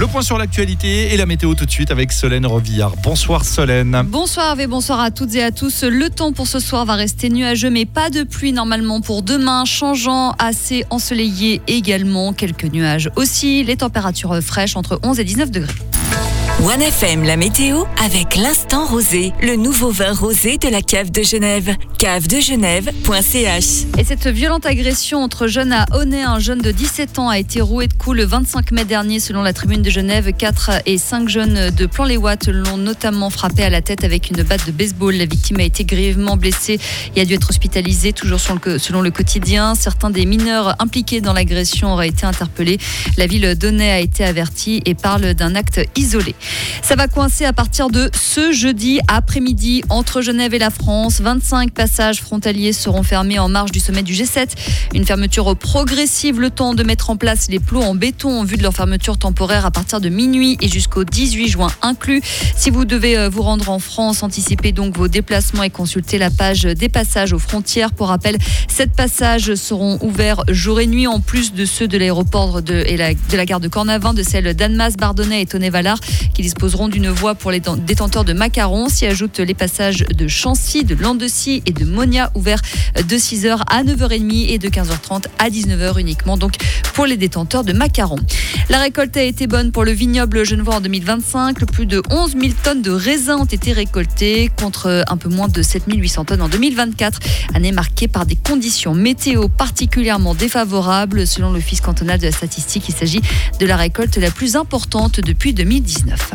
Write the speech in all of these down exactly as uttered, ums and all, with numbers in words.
point sur l'actualité et la météo tout de suite avec Solène Rovillard. Bonsoir Solène. Bonsoir Hervé, bonsoir à toutes et à tous. Le temps pour ce soir va rester nuageux mais pas de pluie normalement pour demain. Changeant, assez ensoleillé également. Quelques nuages aussi. Les températures fraîches entre onze et dix-neuf degrés. One F M, la météo avec l'Instant Rosé, le nouveau vin rosé de la Cave de Genève. cave de genève point c h. Et cette violente agression entre jeunes à Aunay, un jeune de dix-sept ans a été roué de coups le vingt-cinq mai dernier selon la Tribune de Genève. quatre et cinq jeunes de Plan-les-Ouates l'ont notamment frappé à la tête avec une batte de baseball. La victime a été grièvement blessée et a dû être hospitalisée, toujours selon le quotidien. Certains des mineurs impliqués dans l'agression auraient été interpellés. La ville d'Aunay a été avertie et parle d'un acte isolé. Ça va coincer à partir de ce jeudi après-midi entre Genève et la France. vingt-cinq passages frontaliers seront fermés en marge du sommet du G sept. Une fermeture progressive, le temps de mettre en place les plots en béton en vue de leur fermeture temporaire à partir de minuit et jusqu'au dix-huit juin inclus. Si vous devez vous rendre en France, anticipez donc vos déplacements et consultez la page des passages aux frontières. Pour rappel, sept passages seront ouverts jour et nuit en plus de ceux de l'aéroport de, et la, de la gare de Cornavin, de celles d'Annemasse, Bardonnay et Tonnet-Valard, qui disposeront d'une voie pour les détenteurs de macarons. S'y ajoutent les passages de Chancy, de Landessy et de Monia, ouverts de six heures à neuf heures trente et de quinze heures trente à dix-neuf heures uniquement, donc pour les détenteurs de macarons. La récolte a été bonne pour le vignoble genevois en deux mille vingt-cinq. Plus de onze mille tonnes de raisins ont été récoltées contre un peu moins de sept mille huit cents tonnes en deux mille vingt-quatre. Année marquée par des conditions météo particulièrement défavorables. Selon l'Office cantonal de la statistique, il s'agit de la récolte la plus importante depuis deux mille dix-neuf.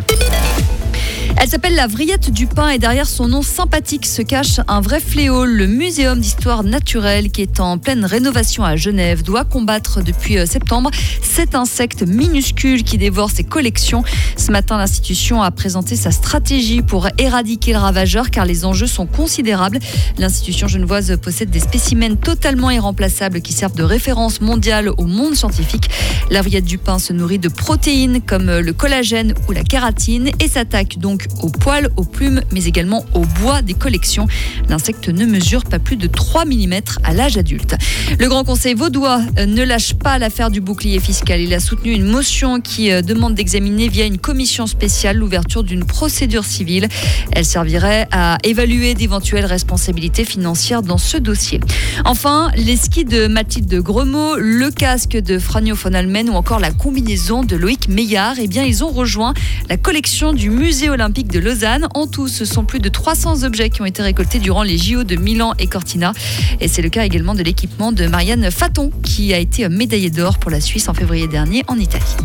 Elle s'appelle la Vrillette du Pin et derrière son nom sympathique se cache un vrai fléau. Le Muséum d'histoire naturelle, qui est en pleine rénovation à Genève, doit combattre depuis septembre cet insecte minuscule qui dévore ses collections. Ce matin, l'institution a présenté sa stratégie pour éradiquer le ravageur car les enjeux sont considérables. L'institution genevoise possède des spécimens totalement irremplaçables qui servent de référence mondiale au monde scientifique. La Vrillette du Pin se nourrit de protéines comme le collagène ou la kératine et s'attaque donc aux poils, aux plumes, mais également au bois des collections. L'insecte ne mesure pas plus de trois millimètres à l'âge adulte. Le Grand Conseil vaudois ne lâche pas l'affaire du bouclier fiscal. Il a soutenu une motion qui demande d'examiner via une commission spéciale l'ouverture d'une procédure civile. Elle servirait à évaluer d'éventuelles responsabilités financières dans ce dossier. Enfin, les skis de Mathilde Gremaud, le casque de Franjo von Almen ou encore la combinaison de Loïc Meillard, eh bien, ils ont rejoint la collection du Musée olympique de Lausanne. En tout, ce sont plus de trois cents objets qui ont été récoltés durant les J O de Milan et Cortina. Et c'est le cas également de l'équipement de Marianne Faton, qui a été médaillée d'or pour la Suisse en février dernier en Italie.